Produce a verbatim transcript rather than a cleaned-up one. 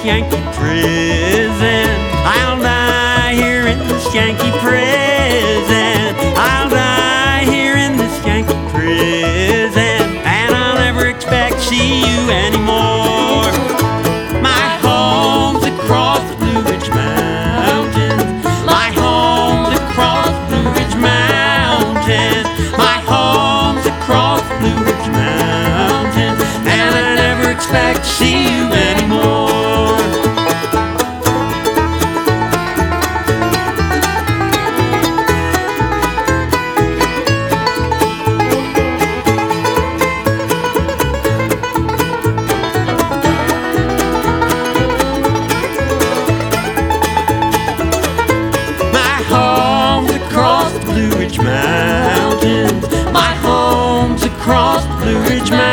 Yankee prison. I'll die here in this Yankee prison. I'll die here in this Yankee prison, and I'll never expect to see you anymore. My home's across the Blue Ridge Mountains. My home's across the Blue Ridge Mountains. My home's across the Blue Ridge Mountains, and I never expect to see you anymore. Mountains. My home's across the Blue Ridge Mountains.